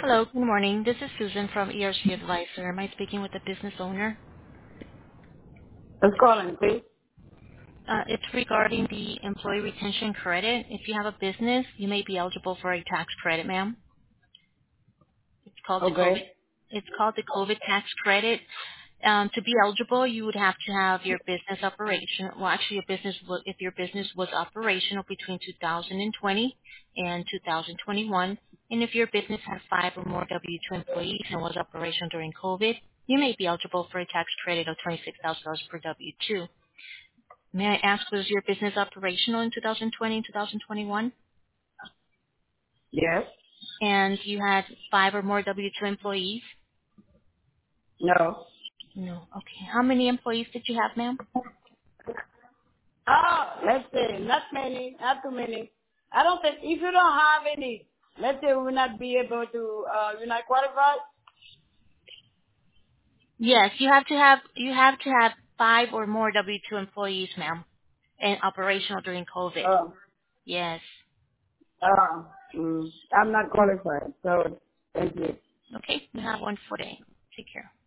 Hello, good morning. This is Susan from ERC Advisor. Am I speaking with the business owner? Let's call him, please. It's regarding the employee retention credit. If you have a business, you may be eligible for a tax credit, ma'am. It's called the COVID. Okay. It's called the COVID tax credit. To be eligible, you would have to have your business operation. Well, actually, if your business was operational between 2020 and 2021, and if your business had 5 or more W-2 employees and was operational during COVID, you may be eligible for a tax credit of $26,000 per W-2. May I ask, was your business operational in 2020 and 2021? Yes. And you had 5 or more W-2 employees? No. No. Okay. How many employees did you have, ma'am? Oh, let's say not many, not too many. I don't think if you don't have any, let's say we will not be able to, you're not qualified. Yes, you have to have 5 or more W-2 employees, ma'am, and operational during COVID. Uh, Yes. I'm not qualified. So thank you. Okay. You have one for day. Take care.